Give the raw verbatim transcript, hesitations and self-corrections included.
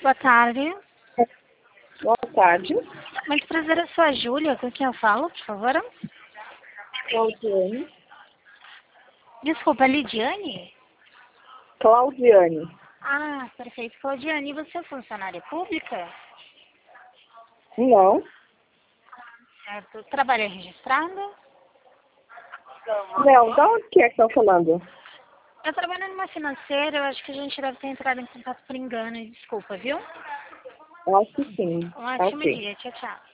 boa tarde. Boa tarde. Muito prazer, eu sou a Júlia. Com quem eu falo, por favor? Claudiane. Desculpa, Lidiane? Claudiane. Ah, perfeito. Claudiane, você é funcionária pública? Não. Certo. Trabalho registrado? Não, da onde que é que estão falando? Eu trabalho numa financeira, eu acho que a gente deve ter entrado em contato por engano. Desculpa, viu? Acho que sim. Um ótimo Ok. dia. Tchau, tchau.